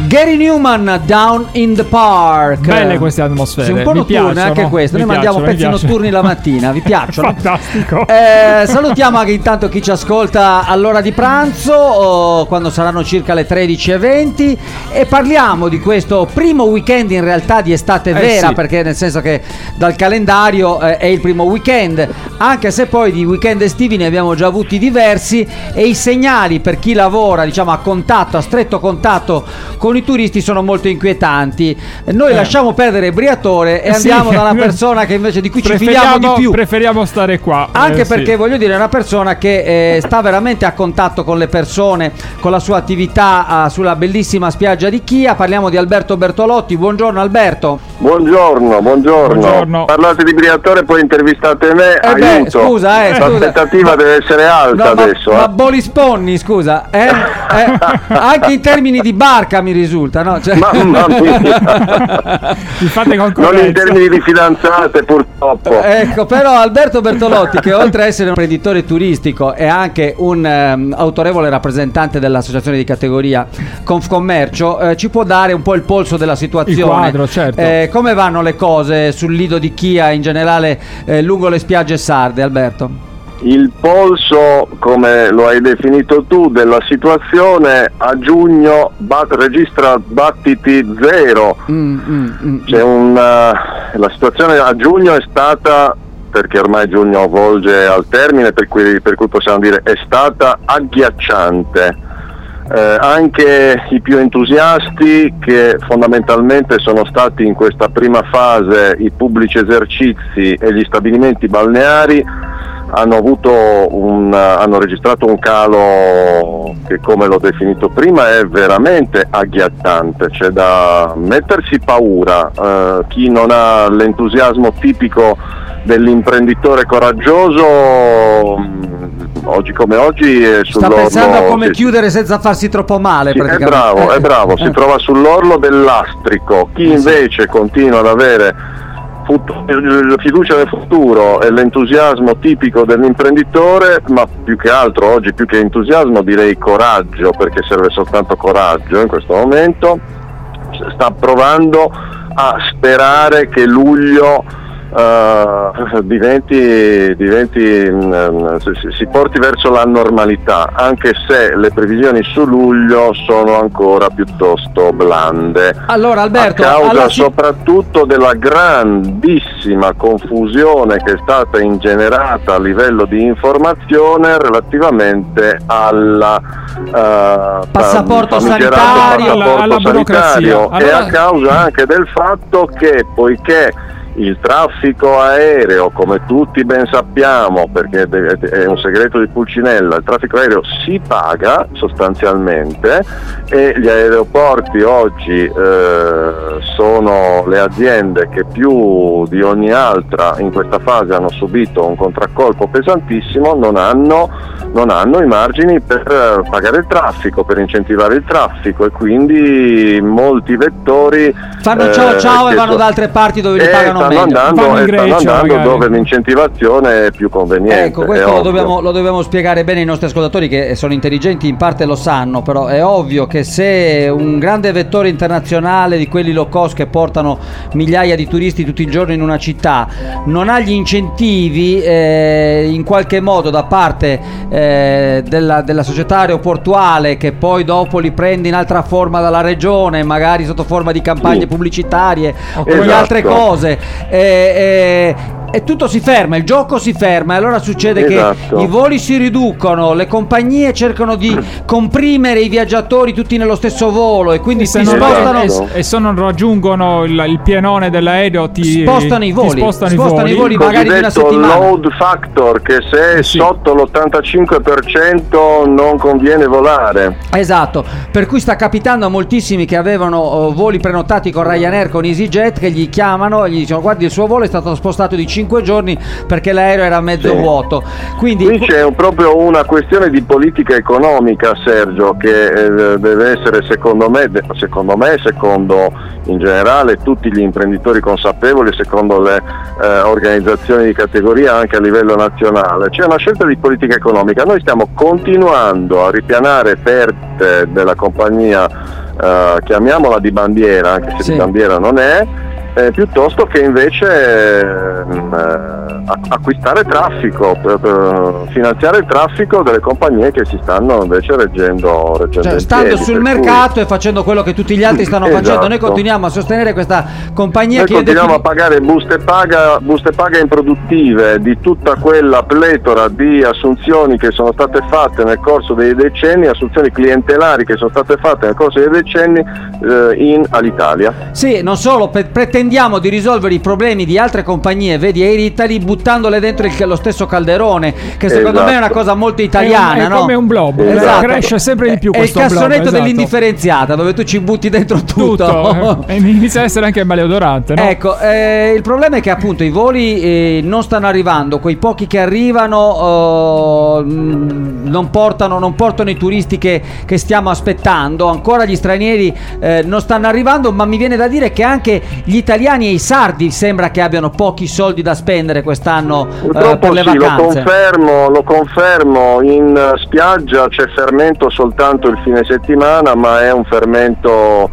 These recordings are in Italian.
Gary Numan, Down in the Park. Belle queste atmosfere. Sì, un po' notturne anche queste. Noi mandiamo pezzi notturni la mattina. Vi piacciono? Fantastico. Salutiamo anche intanto chi ci ascolta all'ora di pranzo, quando saranno circa le 13:20, e parliamo di questo primo weekend in realtà di estate vera, sì. Perché nel senso che dal calendario è il primo weekend, anche se poi di weekend estivi ne abbiamo già avuti diversi, e i segnali per chi lavora, diciamo, a stretto contatto con i turisti sono molto inquietanti. Noi lasciamo perdere Briatore e andiamo da una persona che invece di cui ci fidiamo di più. Preferiamo stare qua. Anche perché voglio dire, è una persona che sta veramente a contatto con le persone, con la sua attività sulla bellissima spiaggia di Chia. Parliamo di Alberto Bertolotti. Buongiorno Alberto. Buongiorno. Parlate di Briatore, poi intervistate me. Aiuto. Scusa. L'aspettativa deve essere alta adesso. Ma Bolisponni, scusa. Anche in termini di barca mi risulta, no? Cioè... Mamma mia. Mi fate concorrenza. Non in termini di fidanzate, purtroppo. Ecco, però Alberto Bertolotti, che oltre a essere un imprenditore turistico è anche un autorevole rappresentante dell'associazione di categoria Confcommercio, ci può dare un po' il polso della situazione. Il quadro, certo. Come vanno le cose sul lido di Chia, in generale lungo le spiagge sarde, Alberto? Il polso, come lo hai definito tu, della situazione a giugno registra battiti zero. C'è la situazione a giugno è stata, perché ormai giugno volge al termine, per cui possiamo dire è stata agghiacciante. Anche i più entusiasti, che fondamentalmente sono stati in questa prima fase i pubblici esercizi e gli stabilimenti balneari, hanno registrato un calo che, come l'ho definito prima, è veramente agghiattante. C'è da mettersi paura. Chi non ha l'entusiasmo tipico dell'imprenditore coraggioso, oggi come oggi è sull'orlo. Sta pensando a come chiudere senza farsi troppo male, sì, praticamente. È bravo, si trova sull'orlo del lastrico. Chi invece continua ad avere fiducia nel futuro e l'entusiasmo tipico dell'imprenditore, ma più che altro oggi, più che entusiasmo, direi coraggio, perché serve soltanto coraggio in questo momento, sta provando a sperare che luglio si porti verso la normalità, anche se le previsioni su luglio sono ancora piuttosto blande. Allora Alberto, a causa soprattutto della grandissima confusione che è stata ingenerata a livello di informazione relativamente alla passaporto sanitario, alla burocrazia. E a causa anche del fatto che, poiché il traffico aereo, come tutti ben sappiamo, perché è un segreto di Pulcinella, il traffico aereo si paga sostanzialmente, e gli aeroporti oggi sono le aziende che più di ogni altra in questa fase hanno subito un contraccolpo pesantissimo, non hanno i margini per pagare il traffico, per incentivare il traffico, e quindi molti vettori fanno ciao e vanno da altre parti dove li pagano stanno andando magari, dove l'incentivazione è più conveniente. Ecco, questo lo dobbiamo spiegare bene ai nostri ascoltatori, che sono intelligenti, in parte lo sanno, però è ovvio che se un grande vettore internazionale di quelli low cost che portano migliaia di turisti tutti i giorni in una città non ha gli incentivi in qualche modo da parte della società aeroportuale, che poi dopo li prende in altra forma dalla regione, magari sotto forma di campagne pubblicitarie o con altre cose, e tutto si ferma, il gioco si ferma, e allora succede che i voli si riducono, le compagnie cercano di comprimere i viaggiatori tutti nello stesso volo, e quindi si spostano, e se non raggiungono il pienone dell'aereo spostano i voli magari di una settimana. Load factor, che se è sotto l'85% non conviene volare. Esatto, per cui sta capitando a moltissimi che avevano voli prenotati con Ryanair, con EasyJet, che gli chiamano e gli dicono: guardi, il suo volo è stato spostato di 5 giorni perché l'aereo era mezzo vuoto. Quindi qui c'è proprio una questione di politica economica, Sergio, che deve essere, secondo me, secondo in generale tutti gli imprenditori consapevoli, secondo le organizzazioni di categoria anche a livello nazionale. C'è una scelta di politica economica. Noi stiamo continuando a ripianare perdite della compagnia chiamiamola di bandiera, anche se di bandiera non è, piuttosto che invece acquistare traffico, finanziare il traffico delle compagnie che si stanno invece reggendo cioè, stando sul mercato e facendo quello che tutti gli altri stanno facendo. Noi continuiamo a sostenere questa compagnia. Noi continuiamo a pagare buste paga improduttive di tutta quella pletora di assunzioni che sono state fatte nel corso dei decenni, assunzioni clientelari che sono state fatte nel corso dei decenni all'Italia. Sì, non solo, pretendiamo di risolvere i problemi di altre compagnie, vedi Air Italy, buttandole dentro lo stesso calderone, che secondo me è una cosa molto italiana, è come un blob, cresce sempre di più questo blob. È il cassonetto dell'indifferenziata, dove tu ci butti dentro tutto. E inizia a essere anche maleodorante, no? Ecco, il problema è che appunto i voli non stanno arrivando, quei pochi che arrivano non portano i turisti che stiamo aspettando, ancora gli stranieri non stanno arrivando, ma mi viene da dire che anche gli italiani e i sardi sembra che abbiano pochi soldi da spendere quest'anno per le vacanze. Lo confermo, in spiaggia c'è fermento soltanto il fine settimana, ma è un fermento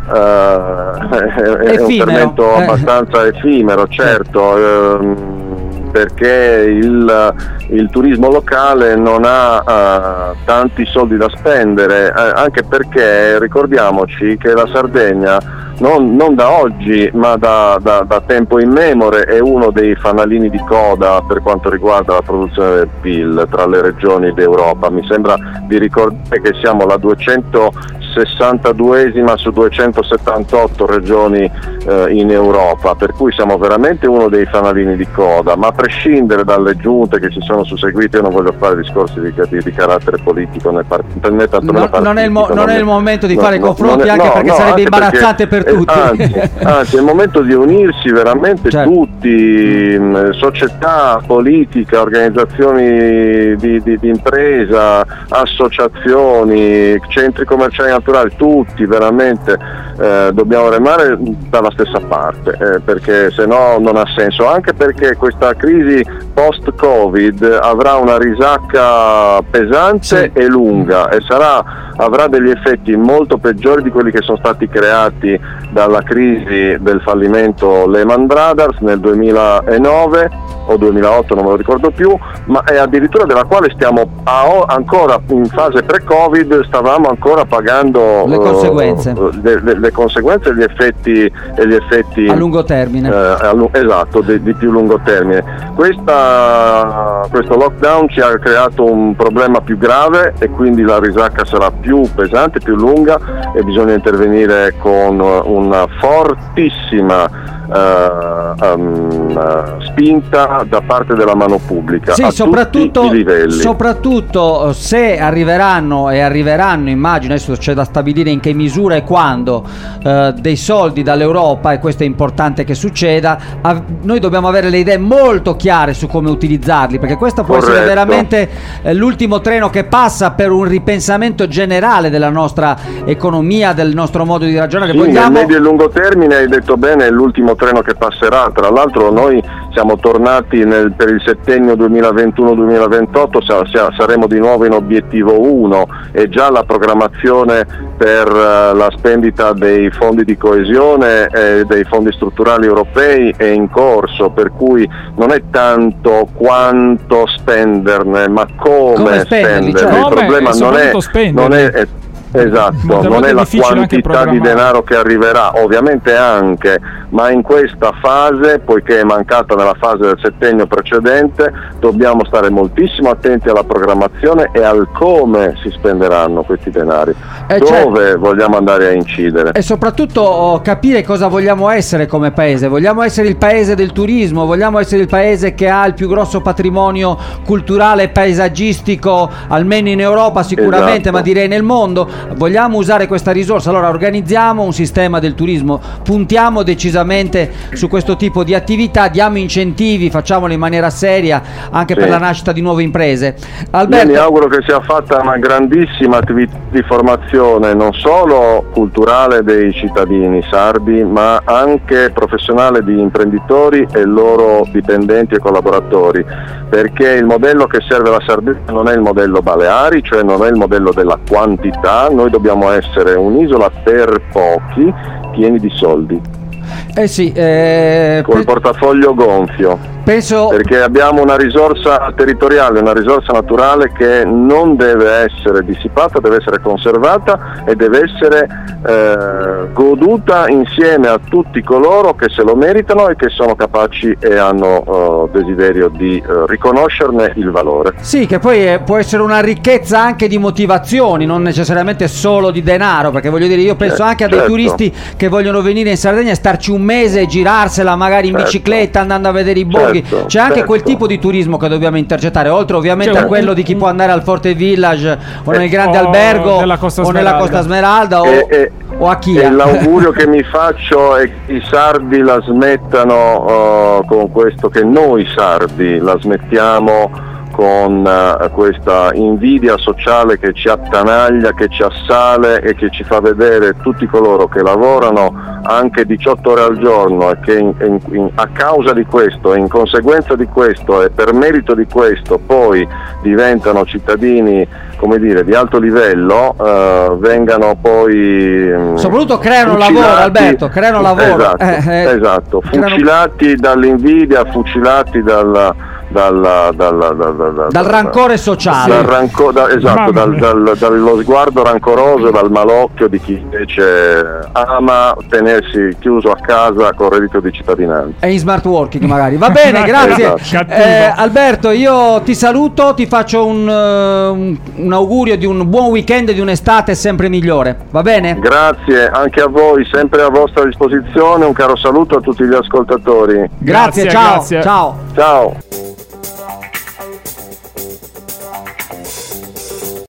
è un fermento abbastanza effimero, certo, perché il turismo locale non ha tanti soldi da spendere, anche perché ricordiamoci che la Sardegna non da oggi ma da tempo immemore è uno dei fanalini di coda per quanto riguarda la produzione del PIL tra le regioni d'Europa. Mi sembra di ricordare che siamo la 262esima su 278 regioni in Europa, per cui siamo veramente uno dei fanalini di coda, ma a prescindere dalle giunte che si sono susseguite, io non voglio fare discorsi di carattere politico né tanto non è il momento di fare confronti, anche perché sarebbe imbarazzante per tutti. Anzi, è il momento di unirsi veramente, certo, tutti, società, politica, organizzazioni di impresa, associazioni, centri commerciali naturali, tutti veramente dobbiamo remare dalla stessa parte, perché se no non ha senso, anche perché questa crisi post-Covid avrà una risacca pesante e lunga e avrà degli effetti molto peggiori di quelli che sono stati creati dalla crisi del fallimento Lehman Brothers nel 2009 o 2008, non me lo ricordo più, ma è addirittura della quale stiamo ancora in fase pre-Covid, stavamo ancora pagando le conseguenze, le conseguenze e gli effetti a lungo termine, esatto, di più lungo termine. Questo lockdown ci ha creato un problema più grave e quindi la risacca sarà più pesante, più lunga, e bisogna intervenire con una fortissima spinta da parte della mano pubblica, sì, a tutti i livelli. Soprattutto se arriveranno, immagino, adesso c'è da stabilire in che misura e quando, dei soldi dall'Europa, e questo è importante che succeda, noi dobbiamo avere le idee molto chiare su come utilizzarli, perché questa può essere veramente l'ultimo treno che passa per un ripensamento generale della nostra economia, del nostro modo di ragionare. Sì, nel medio e lungo termine, hai detto bene, è l'ultimo treno che passerà. Tra l'altro noi siamo tornati per il settennio 2021-2028, saremo di nuovo in obiettivo 1 e già la programmazione per la spendita dei fondi di coesione e dei fondi strutturali europei è in corso, per cui non è tanto quanto spenderne, ma come spenderne. Cioè, il problema non è esatto, non è la quantità di denaro che arriverà, ovviamente anche, ma in questa fase, poiché è mancata nella fase del settennio precedente, dobbiamo stare moltissimo attenti alla programmazione e al come si spenderanno questi denari, dove vogliamo andare a incidere, e soprattutto capire cosa vogliamo essere come paese. Vogliamo essere il paese del turismo, vogliamo essere il paese che ha il più grosso patrimonio culturale e paesaggistico, almeno in Europa sicuramente, esatto, ma direi nel mondo. Vogliamo usare questa risorsa, allora organizziamo un sistema del turismo, puntiamo decisamente su questo tipo di attività, diamo incentivi, facciamolo in maniera seria anche per la nascita di nuove imprese. Alberto, io mi auguro che sia fatta una grandissima attività di formazione, non solo culturale dei cittadini sardi, ma anche professionale di imprenditori e loro dipendenti e collaboratori, perché il modello che serve la Sardegna non è il modello Baleari, cioè non è il modello della quantità, noi dobbiamo essere un'isola per pochi, pieni di soldi. Sì, col portafoglio gonfio. penso... Perché abbiamo una risorsa territoriale, una risorsa naturale che non deve essere dissipata, deve essere conservata e deve essere goduta insieme a tutti coloro che se lo meritano e che sono capaci e hanno desiderio di riconoscerne il valore. Sì, che poi può essere una ricchezza anche di motivazioni, non necessariamente solo di denaro, perché voglio dire, io penso anche a dei turisti che vogliono venire in Sardegna e starci un mese e girarsela magari in bicicletta andando a vedere i borghi. C'è anche quel tipo di turismo che dobbiamo intercettare, oltre ovviamente a quello di chi può andare al Forte Village o nel grande albergo o nella Costa Smeralda o a Chia. E l'augurio che mi faccio è che i sardi la smettano con questo, che noi sardi la smettiamo con questa invidia sociale che ci attanaglia, che ci assale e che ci fa vedere tutti coloro che lavorano anche 18 ore al giorno e che a causa di questo e in conseguenza di questo e per merito di questo poi diventano cittadini, come dire, di alto livello, vengano poi soprattutto creano lavoro, Alberto, creano lavoro. Esatto, fucilati dall'invidia, fucilati dallo rancore sociale, dallo sguardo rancoroso, dal malocchio di chi invece ama tenersi chiuso a casa con reddito di cittadinanza e in smart working magari. Va bene, grazie. Alberto, io ti saluto, ti faccio un augurio di un buon weekend e di un'estate sempre migliore, va bene? Grazie anche a voi, sempre a vostra disposizione, un caro saluto a tutti gli ascoltatori. Grazie. Ciao. Ciao.